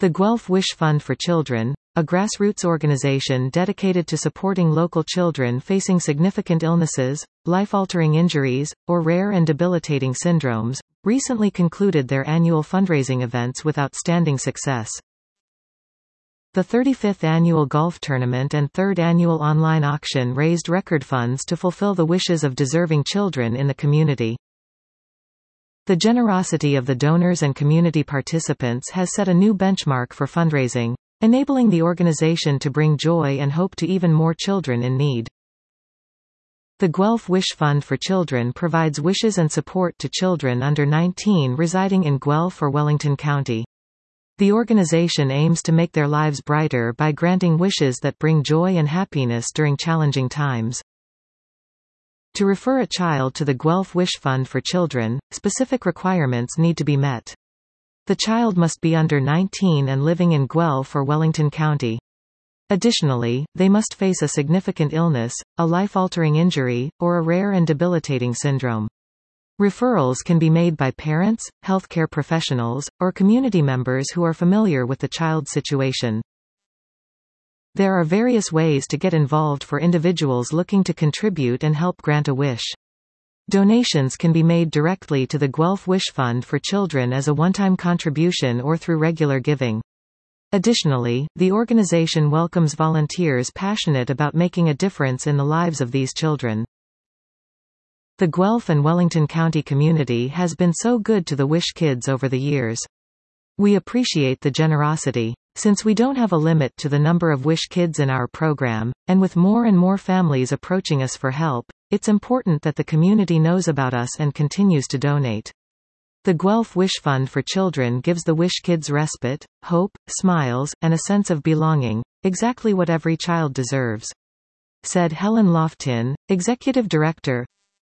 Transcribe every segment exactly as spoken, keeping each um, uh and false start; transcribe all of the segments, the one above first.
The Guelph Wish Fund for Children, a grassroots organization dedicated to supporting local children facing significant illnesses, life-altering injuries, or rare and debilitating syndromes, recently concluded their annual fundraising events with outstanding success. The thirty-fifth annual golf tournament and third annual online auction raised record funds to fulfill the wishes of deserving children in the community. The generosity of the donors and community participants has set a new benchmark for fundraising, enabling the organization to bring joy and hope to even more children in need. The Guelph Wish Fund for Children provides wishes and support to children under nineteen residing in Guelph or Wellington County. The organization aims to make their lives brighter by granting wishes that bring joy and happiness during challenging times. To refer a child to the Guelph Wish Fund for Children, specific requirements need to be met. The child must be under nineteen and living in Guelph or Wellington County. Additionally, they must face a significant illness, a life-altering injury, or a rare and debilitating syndrome. Referrals can be made by parents, healthcare professionals, or community members who are familiar with the child's situation. There are various ways to get involved for individuals looking to contribute and help grant a wish. Donations can be made directly to the Guelph Wish Fund for Children as a one-time contribution or through regular giving. Additionally, the organization welcomes volunteers passionate about making a difference in the lives of these children. The Guelph and Wellington County community has been so good to the Wish kids over the years. We appreciate the generosity. Since we don't have a limit to the number of Wish kids in our program, and with more and more families approaching us for help, it's important that the community knows about us and continues to donate. The Guelph Wish Fund for Children gives the Wish kids respite, hope, smiles, and a sense of belonging, exactly what every child deserves, said Helen Loftin, Executive Director.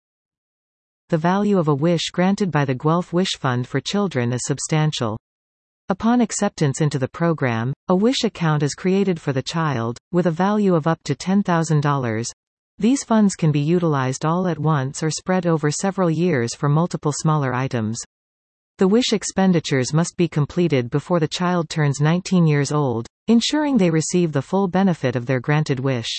The value of a wish granted by the Guelph Wish Fund for Children is substantial. Upon acceptance into the program, a wish account is created for the child, with a value of up to ten thousand dollars. These funds can be utilized all at once or spread over several years for multiple smaller items. The wish expenditures must be completed before the child turns nineteen years old, ensuring they receive the full benefit of their granted wish.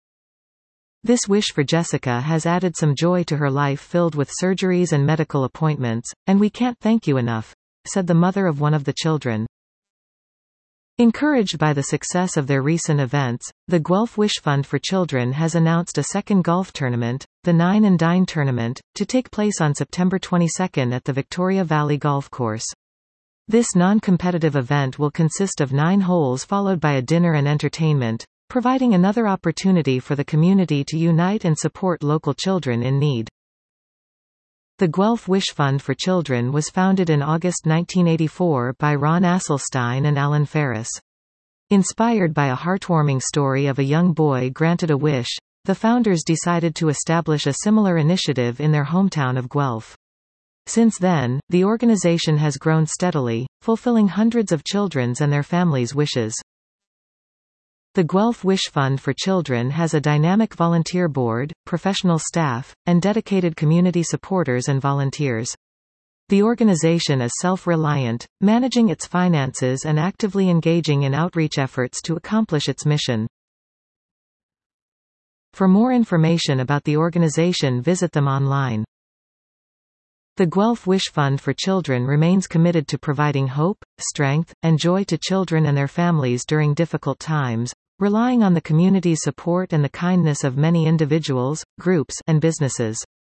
This wish for Jessica has added some joy to her life filled with surgeries and medical appointments, and we can't thank you enough, said the mother of one of the children. Encouraged by the success of their recent events, the Guelph Wish Fund for Children has announced a second golf tournament, the Nine and Dine Tournament, to take place on September twenty-second at the Victoria Valley Golf Course. This non-competitive event will consist of nine holes followed by a dinner and entertainment, providing another opportunity for the community to unite and support local children in need. The Guelph Wish Fund for Children was founded in August nineteen eighty-four by Ron Asselstein and Alan Ferris. Inspired by a heartwarming story of a young boy granted a wish, the founders decided to establish a similar initiative in their hometown of Guelph. Since then, the organization has grown steadily, fulfilling hundreds of children's and their families' wishes. The Guelph Wish Fund for Children has a dynamic volunteer board, professional staff, and dedicated community supporters and volunteers. The organization is self-reliant, managing its finances and actively engaging in outreach efforts to accomplish its mission. For more information about the organization, visit them online. The Guelph Wish Fund for Children remains committed to providing hope, strength, and joy to children and their families during difficult times, relying on the community's support and the kindness of many individuals, groups, and businesses.